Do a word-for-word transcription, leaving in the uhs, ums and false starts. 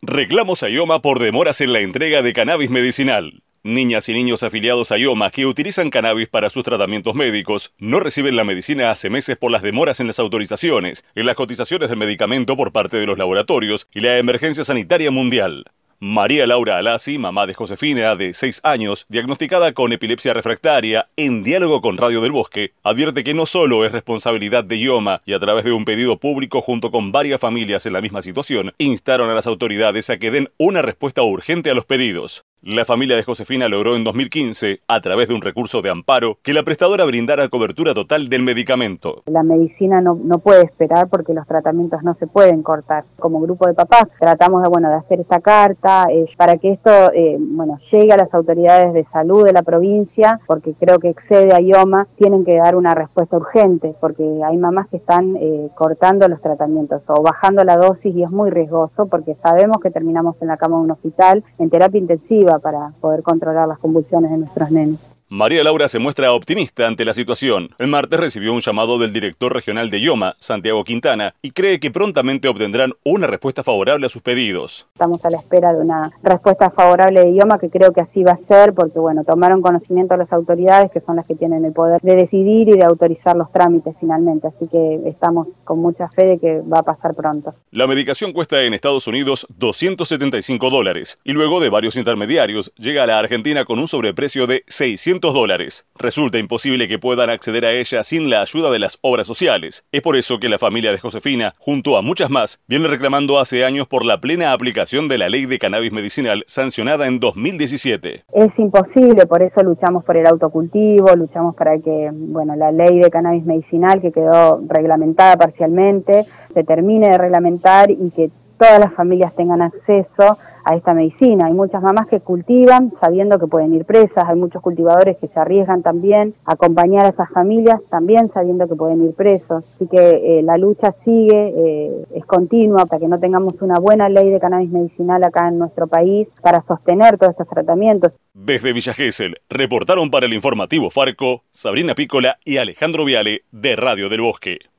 Reclamos a IOMA por demoras en la entrega de cannabis medicinal. Niñas y niños afiliados a IOMA que utilizan cannabis para sus tratamientos médicos no reciben la medicina hace meses por las demoras en las autorizaciones, en las cotizaciones del medicamento por parte de los laboratorios y la emergencia sanitaria mundial. María Laura Alasi, mamá de Josefina, de seis años, diagnosticada con epilepsia refractaria, en diálogo con Radio del Bosque, advierte que no solo es responsabilidad de IOMA y a través de un pedido público junto con varias familias en la misma situación, instaron a las autoridades a que den una respuesta urgente a los pedidos. La familia de Josefina logró en dos mil quince, a través de un recurso de amparo, que la prestadora brindara cobertura total del medicamento. La medicina no, no puede esperar porque los tratamientos no se pueden cortar. Como grupo de papás tratamos de, bueno, de hacer esta carta eh, para que esto eh, bueno, llegue a las autoridades de salud de la provincia, porque creo que excede a IOMA, tienen que dar una respuesta urgente, porque hay mamás que están eh, cortando los tratamientos o bajando la dosis y es muy riesgoso porque sabemos que terminamos en la cama de un hospital, en terapia intensiva, para poder controlar las convulsiones de nuestros nenes. María Laura se muestra optimista ante la situación. El martes recibió un llamado del director regional de IOMA, Santiago Quintana, y cree que prontamente obtendrán una respuesta favorable a sus pedidos. Estamos a la espera de una respuesta favorable de IOMA, que creo que así va a ser, porque bueno, tomaron conocimiento las autoridades, que son las que tienen el poder de decidir y de autorizar los trámites finalmente, así que estamos con mucha fe de que va a pasar pronto. La medicación cuesta en Estados Unidos doscientos setenta y cinco dólares, y luego de varios intermediarios, llega a la Argentina con un sobreprecio de seiscientos dólares. Resulta imposible que puedan acceder a ella sin la ayuda de las obras sociales. Es por eso que la familia de Josefina, junto a muchas más, viene reclamando hace años por la plena aplicación de la ley de cannabis medicinal sancionada en dos mil diecisiete. Es imposible, por eso luchamos por el autocultivo, luchamos para que, bueno, la ley de cannabis medicinal que quedó reglamentada parcialmente se termine de reglamentar y que todas las familias tengan acceso a esta medicina. Hay muchas mamás que cultivan sabiendo que pueden ir presas, hay muchos cultivadores que se arriesgan también a acompañar a esas familias también sabiendo que pueden ir presos. Así que eh, la lucha sigue, eh, es continua hasta que no tengamos una buena ley de cannabis medicinal acá en nuestro país para sostener todos estos tratamientos. Desde Villa Gesell, reportaron para el informativo Farco, Sabrina Pícola y Alejandro Viale de Radio del Bosque.